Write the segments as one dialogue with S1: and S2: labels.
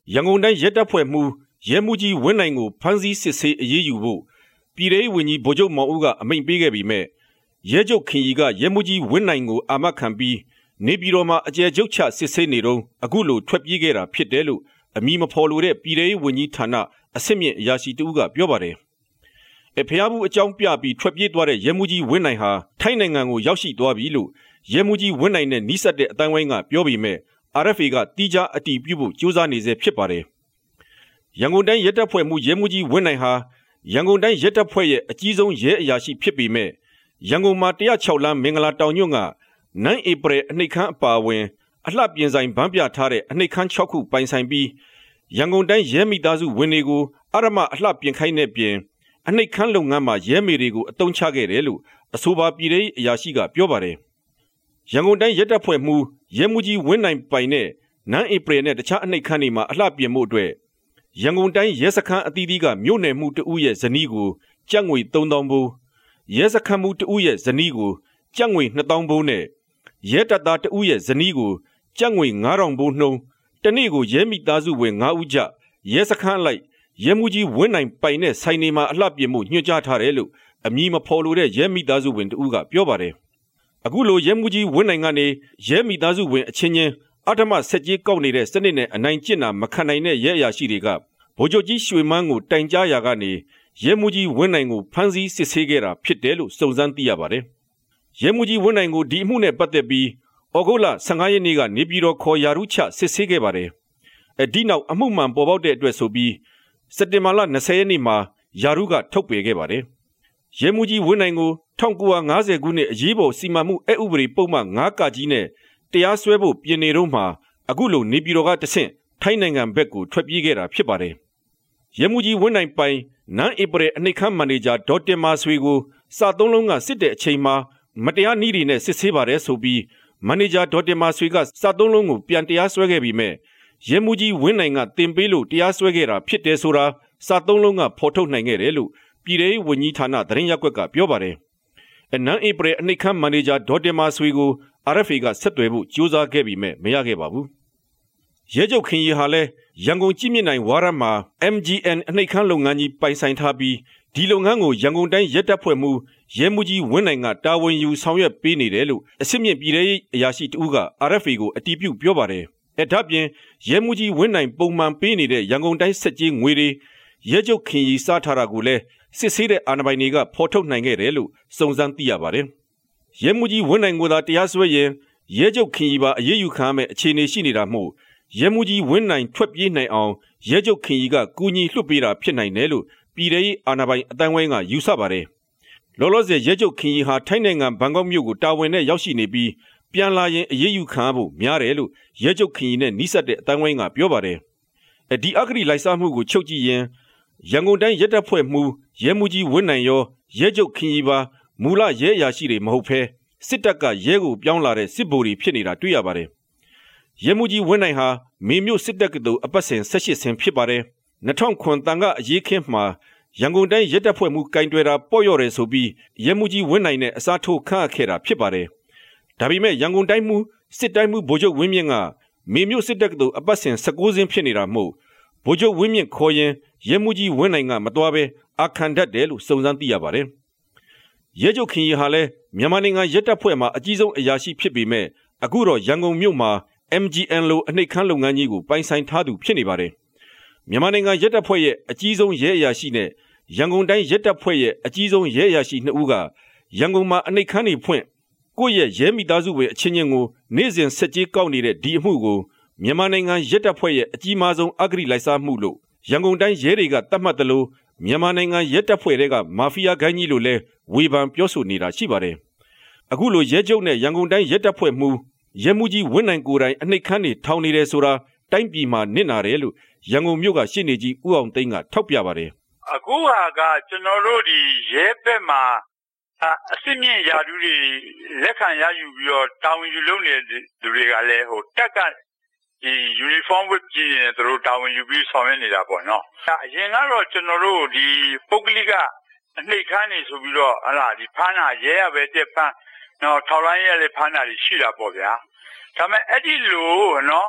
S1: ရန်ကုန်တိုင်းရဲတပ်ဖွဲ့မှူးရဲမှုကြီးဝင်းနိုင်ကိုဖမ်းဆီးစစ်ဆေးအရေးယူဖို့ပြည်ထောင်ဝန်ကြီးဗိုလ်ချုပ်မောင်ဦးကအမိန့်ပေးခဲ့ပေမဲ့ရဲချုပ်ခင်ရီကရဲမှုကြီးဝင်းနိုင်ကိုအာမခံပြီးနေပြည်တော်မှာအကျယ်ချုပ်ချစစ်ဆေးနေတော့အခုလိုထွက်ပြေးခဲ့တာဖြစ်တယ်လို့အမည်မဖော်လိုတဲ့ပြည်ထောင်ဝန်ကြီးဌာနအဆင့်မြင့်အရာရှိတဦးကပြောပါတယ်။ဖျားဘူးအကြောင်းပြပြီးထွက်ပြေးသွားတဲ့ရဲမှုကြီးဝင်းနိုင်ဟာထိုင်းနိုင်ငံကိုရောက်ရှိသွားပြီလို့ရဲမှုကြီးဝင်းနိုင်နဲ့နှိစက်တဲ့အတိုင်းဝိုင်းကပြောပေမဲ့ RFA ကတီးခြားအတည်ပြုဖို့ကြိုးစားနေစေဖြစ်ပါတယ်။ရန်ကုန်တိုင်းရဲတပ်ဖွဲ့မှရဲမှုကြီးဝင်းနိုင်ဟာရန်ကုန်တိုင်းရဲတပ်ဖွဲ့ရဲ့အကြီးဆုံးရဲအရာရှိဖြစ်ပေမဲ့ရန်ကုန်မှာ106လမ်းမင်္ဂလာတောင်ညွန့်က9ဧပြီအနှိတ်ခမ်းအပါအဝင်အလှပြင်ဆိုင်ဗန်းပြထားတဲ့အနှိတ်ခမ်း6ခုပိုင်ဆိုင်ပြီးရန်ကုန်တိုင်းရဲမိသားစုဝင်တွေကိုအရမအလှပြင်ခိုင်းတဲ့ပြင်အနှိတ်ခမ်းလုပ်ငန်းမှာရဲမေတွေကိုအတုံးချခဲ့တယ်လို့အဆိုပါပြည်ထောင်အရာရှိကပြောပါတယ်။ရန်ကုန်တိုင်းရဲတပ်ဖွဲ့မှရဲမှုကြီးဝင်းနိုင်ပိုင်တဲ့9ဧပြီနဲ့တခြားအနှိတ်ခမ်းတွေမှာအလှပြင်မှုအတွက်ရန်ကုန်တိုင်းရဲစခန်းအသီးသီးကမြို့နယ်မှုတဦးရဲ့ဇနီးကိုကျပ်ငွေ3000ဘိုးရဲစခန်းမှုတဦးရဲ့ဇနီးကိုကျပ်ငွေ2000ဘိုးနဲ့ရဲတပ်သားတဦးရဲ့ဇနီးကိုကျပ်ငွေ9000ဘိုးနှုန်းတနေ့ကိုရဲမိသားစုဝင်9ဦးကြရဲစခန်းလိုက်ရဲမှုကြီးဝင်းနိုင်ပိုင်တဲ့ဆိုင်နေမှာအလှပြင်မှုညွှန်ကြားထားတယ်လို့အမည်မဖော်လိုတဲ့ရဲမိသားစုဝင်တဦးကပြောပါတယ်။အခုလိုရဲမှုကြီးဝင်းနိုင်ကနေရဲမိသားစုဝင်အချင်းချင်းအထမဆက်ကြီးကောက်နေတဲ့စနစ်နဲ့အနိုင်ကျင့်တာမခံနိုင်တဲ့ရဲအရာရှိတွေကဗိုလ်ချုပ်ကြီးရွှေမန်းကိုတိုင်ကြားရာကနေရဲမှုကြီးဝင်းနိုင်ကိုဖမ်းဆီးစစ်ဆေးခဲ့တာဖြစ်တယ်လို့စုံစမ်းသိရပါတယ်။ရဲမှုကြီးဝင်းနိုင်ကိုဒီအမှုနဲ့ပတ်သက်ပြီးဩဂုတ်လ15ရက်နေ့ကနေပြည်တော်ခေါ်ရာထူးချစစ်ဆေးခဲ့ပါတယ်။ဒီနောက်အမှုမှန်ပေါ်ပေါက်တဲ့အတွက်ဆိုပြီးစက်တင်ဘာလ20ရက်နေ့မှာရာထူးကထုတ်ပယ်ခဲ့ပါတယ်။ရဲမှုကြီးဝင်းနိုင်ကို1950ခုနှစ်အရေးပေါ်စီမံမှုအဥပဒေပုံမှန်9ကကြီးနဲ့တရားစွဲဖို့ပြင်နေတော့မှအခုလိုနေပြည်တော်ကတဆင့်ထိုင်းနိုင်ငံဘက်ကိုထွက်ပြေးခဲ့တာဖြစ်ပါတယ်။ရဲမှုကြီးဝင်းနိုင်ပိုင်9ဧပြီအနှိတ်ခမ်းမန်နေဂျာဒေါ်တင်မာဆွေကိုစာသုံးလုံးကစစ်တဲ့အချိန်မှာမတရားနည်းတွေနဲ့စစ်ဆေးပါတယ်ဆိုပြီးမန်နေဂျာဒေါ်တင်မာဆွေကစာသုံးလုံးကိုပြန်တရားစွဲခဲ့ပြီးမြဲရဲမှုကြီးဝင်းနိုင်ကတင်ပေးလို့တရားစွဲခဲ့တာဖြစ်တယ်ဆိုတာစာသုံးလုံးကဖော်ထုတ်နိုင်ခဲ့တယ်လို့ပြည်ထောင်ဝန်ကြီးဌာနသတင်းရပ်ကွက်ကပြောပါတယ်။9ဧပြီအနှိတ်ခမ်းမန်နေဂျာဒေါ်တင်မာဆွေကို RFA ကဆက်သွယ်ဖို့ကြိုးစားခဲ့ပြီးမြဲမရခဲ့ပါဘူး။ရဲချုပ်ခင်ရီဟာလည်းရန်ကုန်ကြည်မြင့်နိုင်ဝါရမှာ MGN အနှိတ်ခမ်းလုပ်ငန်းကြီးပိုင်ဆိုင်ထားပြီးဒီလုပ်ငန်းကိုရန်ကုန်တိုင်းရဲတပ်ဖွဲ့မှရဲမှုကြီးဝင်းနိုင်ကတာဝန်ယူဆောင်ရွက်ပေးနေတယ်လို့အစစ်မြင့်ပြည်ထောင်အရာရှိတဦးက RFA ကိုအတည်ပြုပြောပါတယ်။ဒါပြင်ရဲမှုကြီးဝင်းနိုင်ပုံမှန်ပေးနေတဲ့ရန်ကုန်တိုင်းဆက်ကြီးငွေတွေရဲချုပ်ခင်ရီစားထားတာကိုလည်းစစ်ဆေးတဲ့အာဏာပိုင်တွေကဖော်ထုတ်နိုင်ခဲ့တယ်လို့စုံစမ်းသိရပါတယ်။ရဲမှုကြီးဝင်းနိုင်ကိုသာတရားစွဲရင်ရဲချုပ်ခင်ရီပါအရေးယူခံရမယ့်အခြေအနေရှိနေတာမို့ရဲမှုကြီးဝင်းနိုင်ထွက်ပြေးနိုင်အောင်ရဲချုပ်ခင်ရီကကူညီလွှတ်ပေးတာဖြစ်နိုင်တယ်လို့ပြည်ထောင်အာဏာပိုင်အတိုင်းဝိုင်းကယူဆပါတယ်။လောလောဆယ်ရဲချုပ်ခင်ရီဟာထိုင်းနိုင်ငံဘန်ကောက်မြို့ကိုတာဝန်နဲ့ရောက်ရှိနေပြီးပြန်လာရင်အရေးယူခံရဖို့များတယ်လို့ရဲချုပ်ခင်ရီနဲ့နှိစက်တဲ့အတိုင်းဝိုင်းကပြောပါတယ်။ဒီအဂတိလိုက်စားမှုကိုချုပ်ကြည့်ရင်ရန်ကုန်တိုင်းရဲတပ်ဖွဲ့မှရဲမှုကြီးဝင်းနိုင်ရောရဲချုပ်ခင်ရီပါမူလရဲအရာရှိတွေမဟုတ်ဘဲစစ်တပ်ကရဲကိုပြောင်းလာတဲ့စစ်ဗိုလ်တွေဖြစ်နေတာတွေ့ရပါတယ်။ရဲမှုကြီးဝင်းနိုင်ဟာမေမြို့စစ်တပ်ကတူအပတ်စဉ်18ဆင်ဖြစ်ပါတယ်။2009တန်ကအရေးခင်းမှာရန်ကုန်တိုင်းရဲတပ်ဖွဲ့မှကင်တွယ်တာပေါ့ရော့တယ်ဆိုပြီးရဲမှုကြီးဝင်းနိုင်နဲ့အစားထိုးခန့်အပ်ခဲ့တာဖြစ်ပါတယ်။ဒါပေမဲ့ရန်ကုန်တိုင်းမှစစ်တိုင်းမှဗိုလ်ချုပ်ဝင်းမြင့်ကမေမြို့စစ်တပ်ကတူအပတ်စဉ်19ဆင်ဖြစ်နေတာမို့ဗိုလ်ချုပ်ဝင်းမြင့်ခေါ်ရင်ရဲမှုကြီးဝင်းနိုင်ကမတော်ပဲအခန့်တတ်တယ်လို့စုံစမ်းသိရပါတယ်။ရဲချုပ်ခင်ရီဟာလည်းမြန်မာနိုင်ငံရဲတပ်ဖွဲ့မှာအကြီးဆုံးအရာရှိဖြစ်ပေမဲ့အခုတော့ရန်ကုန်မြို့မှာ MGN လိုအနှိတ်ခမ်းလုပ်ငန်းကြီးကိုပိုင်ဆိုင်ထားသူဖြစ်နေပါတယ်။မြန်မာနိုင်ငံရဲတပ်ဖွဲ့ရဲ့အကြီးဆုံးရဲအရာရှိနဲ့ရန်ကုန်တိုင်းရဲတပ်ဖွဲ့ရဲ့အကြီးဆုံးရဲအရာရှိ2ဦးကရန်ကုန်မှာအနှိတ်ခမ်းတွေဖွင့်ကိုယ့်ရဲ့ရဲမိသားစုဝင်အချင်းချင်းကိုနေ့စဉ်ဆက်ကြေးကောက်နေတဲ့ဒီအမှုကိုမြန်မာနိုင်ငံရဲတပ်ဖွဲ့ရဲ့အကြီးမားဆုံးအဂတိလိုက်စားမှုလို့ရန်ကုန်တိုင်းရဲတွေကသတ်မှတ်တယ်လို့မြန်မာနိုင်ငံရဲတပ်ဖွဲ့တွေကမာဖီးယားဂိုင်းကြီးလို့လဲဝေဖန်ပြောဆိုနေတာရှိပါတယ်။အခုလိုရဲချုပ်နဲ့ရန်ကုန်တိုင်းရဲတပ်ဖွဲ့မှရဲမှုကြီးဝင်းနိုင်ကိုယ်တိုင်အနှိတ်ခမ်းတွေထောင်နေတယ်ဆိုတာတိုင်းပြည်မှာနစ်နာတယ်လို့ရန်ကုန်မြို့ကရှေ့နေကြီးဦးအောင်သိန်းကထောက်ပြပါတယ်
S2: ။အခုဟာကကျွန်တော်တို့ဒီရဲဘက်မှာအစစ်မြင့်ရာထူးတွေလက်ခံရယူပြီးတော့တာဝန်ယူလုပ်နေတဲ့လူတွေကလည်းတက်ကဒီ uniform ဝတ်ကြည့်ရင်သူတို့တာဝန်ယူပြီးဆောင်ရွက်နေတာပေါ့နော်။အရင်ကတော့ကျွန်တော်တို့ဒီပုဂ္ဂလိကအနှိတ်ခမ်းနေဆိုပြီးတော့ဒီဖမ်းတာရဲရပဲတက်ဖမ်းနော်ထောက်လိုင်းရဲလည်းဖမ်းတာရှိတာပေါ့ဗျာ။ဒါပေမဲ့အဲ့ဒီလိုနော်ဒီ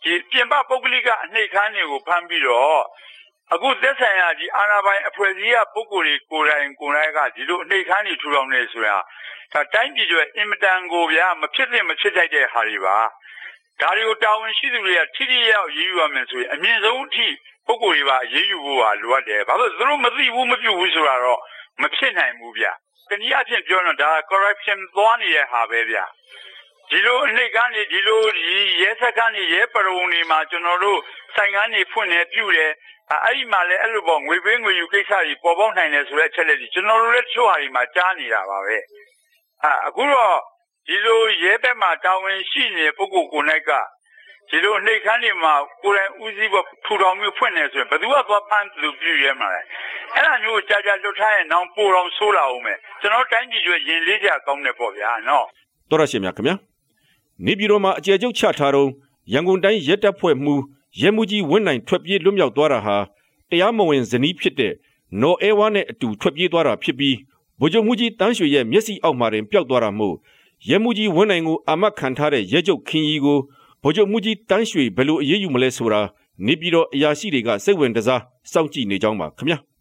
S2: ပြင်ပပုဂ္ဂလိကအနှိတ်ခမ်းတွေကိုဖမ်းပြီးတော့အခုသက်ဆိုင်ရာဒီအာဏာပိုင်အဖွဲ့အစည်းကပုဂ္ဂိုလ်တွေကိုယ်တိုင်ကဒီလိုအနှိတ်ခမ်းတွေထူထောင်နေဆိုတာဒါတိုင်းပြည်တွေအင်မတန်ကိုဗျာမဖြစ်တဲ့ဟာတွေပါဒါတွေကိုတာဝန်ရှိသူတွေကထိထိရောက်ရေးယူရမယ်ဆိုရင်အမြင့်ဆုံးအထိပုဂ္ဂိုလ်တွေပါရေးယူဖို့ဟာလိုအပ်တယ်ဘာလို့သူတို့မသိဘူးမပြုဘူးဆိုတာတော့မဖြစ်နိုင်ဘူးဗျာတနည်းအားဖြင့်ပြောတော့ဒါ corruption သွားနေတဲ့ဟာပဲဗျာဒီလိုအနှိတ်ကနေဒီလိုရဲစခန်းတွေရဲပရုံတွေမှာကျွန်တော်တို့ဆိုင်ကန်းတွေဖွင့်နေပြုတယ်အဲ့ဒီမှာလည်းအဲ့လိုပေါ့ငွေပေးငွေယူကိစ္စတွေပေါ်ပေါက်နိုင်တယ်ဆိုတဲ့အချက်လက်တွေကျွန်တော်တို့လည်းချို့ဟာတွေမှာကြားနေတာပါပဲအခုတော့ဒီလိုရဲဘက်မှာတာဝန်ရှိနေတဲ့ပုဂ္ဂိုလ်ကိုယ်၌ကဒီလိုနှိတ်ခမ်းတွေမှာကိုယ်တိုင်ဦးစီးဖို့ထူထောင်မျိုးဖွင့်နေဆိုရင်ဘယ်သူကသွားဖမ်းသူပြုရဲမှာလဲအဲ့ဒါမျိုးကြာကြာလွတ်ထားရင်နောင်ပိုတော်ဆိုးလာအောင်မယ်ကျွန်တော်တိုင်းပြည်ကျွေးရင်လေးကြကောင်းတယ်ပေါ့ဗျာနော်
S1: တော်ရရှိမြခင်ဗျာနေပြည်တော်မှာအကျယ်ချုပ်ချထားတော့ရန်ကုန်တိုင်းရဲတပ်ဖွဲ့မှူးရဲမှုကြီးဝင်းနိုင်ထွက်ပြေးလွတ်မြောက်သွားတာဟာတရားမဝင်ဇနီးဖြစ်တဲ့နော်အဲဝါနဲ့အတူထွက်ပြေးသွားတာဖြစ်ပြီးဗိုလ်ချုပ်မှုကြီးတန်းရွှေရဲ့မျက်စိအောက်မှာတင်ပျောက်သွားတာမို့ရဲမှုကြီးဝင်းနိုင်ကိုအာမခံထားတဲ့ရဲချုပ်ခင်ကြီးကိုဗိုလ်ချုပ်မှုကြီးတန်းရွှေဘယ်လိုအရေးယူမလဲဆိုတာနေပြည်တော်အရာရှိတွေကစိတ်ဝင်တစားစောင့်ကြည့်နေကြောင်းပါခင်ဗျာ